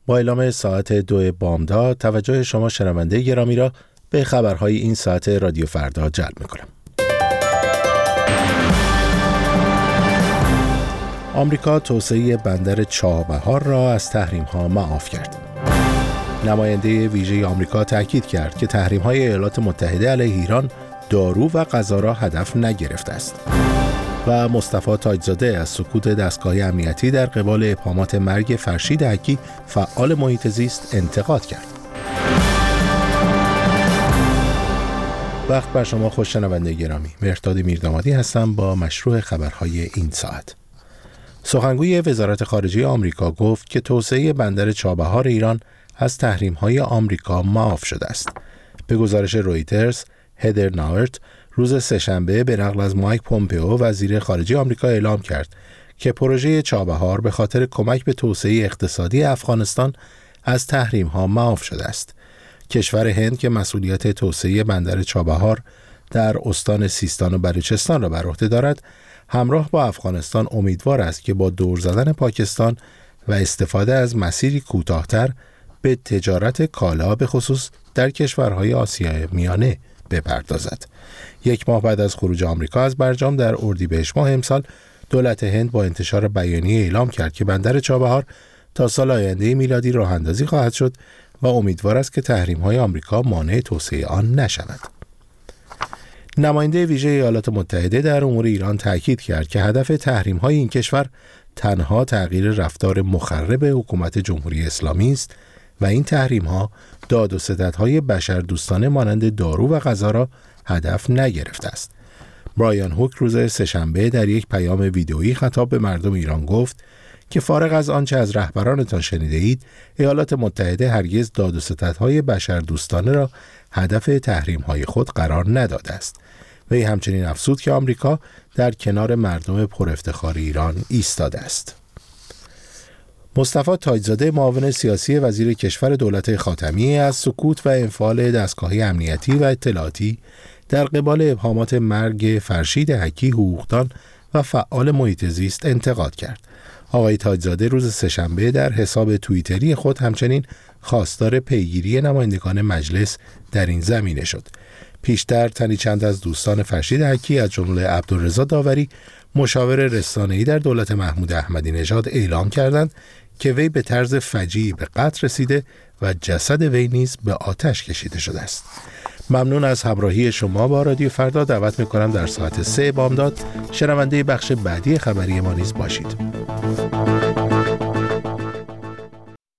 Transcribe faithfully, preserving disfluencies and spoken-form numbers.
با اعلام ساعت دو بامداد توجه شما شنونده گرامی را به خبرهای این ساعت رادیو فردا جلب می‌کنم. آمریکا توسعه بندر چابهار را از تحریم‌ها معاف کرد. نماینده ویژه آمریکا تاکید کرد که تحریم‌های ایالات متحده علیه ایران دارو و غذا را هدف نگرفته است. و مصطفی تاجزاده از سکوت دستگاه امنیتی در قبال ابهامات مرگ فرشید حکی فعال محیط زیست انتقاد کرد. وقت بر شما خوش شنونده گرامی. مهرداد میردامادی هستم با مشروع خبرهای این ساعت. سخنگوی وزارت خارجه آمریکا گفت که توسعه بندر چابهار ایران از تحریم‌های آمریکا معاف شده است. به گزارش رویترز، هدر ناورت روز سه‌شنبه به نقل از مایک پومپئو وزیر خارجه آمریکا اعلام کرد که پروژه چابهار به خاطر کمک به توسعه اقتصادی افغانستان از تحریم‌ها معاف شده است. کشور هند که مسئولیت توسعه بندر چابهار در استان سیستان و بلوچستان را بر عهده دارد، همراه با افغانستان امیدوار است که با دور زدن پاکستان و استفاده از مسیری کوتاه‌تر به تجارت کالا به خصوص در کشورهای آسیای میانه بپردازد. یک ماه بعد از خروج آمریکا از برجام در اردیبهشت ماه امسال، دولت هند با انتشار بیانیه اعلام کرد که بندر چابهار تا سال آینده میلادی راه اندازی خواهد شد و امیدوار است که تحریم‌های آمریکا مانع توسعه آن نشود. نماینده ویژه ایالات متحده در امور ایران تاکید کرد که هدف تحریم‌های این کشور تنها تغییر رفتار مخرب حکومت جمهوری اسلامی است و این تحریم‌ها داد و ستدهای بشردوستانه مانند دارو و غذا را هدف نگرفته است. برایان هوک روز سه‌شنبه در یک پیام ویدئویی خطاب به مردم ایران گفت که فارغ از آنچه از رهبرانتان شنیده اید، ایالات متحده هرگز داد و ستدهای بشردوستانه را هدف تحریم‌های خود قرار نداده است. وی همچنین افزود که آمریکا در کنار مردم پرافتخار ایران ایستاده است. مصطفی تاجزاده معاون سیاسی وزیر کشور دولت خاتمی از سکوت و انفعال دستگاه امنیتی و اطلاعاتی در قبال ابهامات مرگ فرشید حکی حقوقدان و فعال محیط زیست انتقاد کرد. آقای تاجزاده روز سه‌شنبه در حساب توییتری خود همچنین خواستار پیگیری نمایندگان مجلس در این زمینه شد. پیشتر تنی چند از دوستان فرشید حکی از جمله عبدالرضا داوری، مشاور رسانه‌ای در دولت محمود احمدی نژاد، اعلام کردند که وی به طرز فجیعی به قتل رسیده و جسد وی نیز به آتش کشیده شده است. ممنون از همراهی شما با رادیو فردا. دعوت می‌کنم در ساعت سه بامداد شنونده بخش بعدی خبری ما نیز باشید.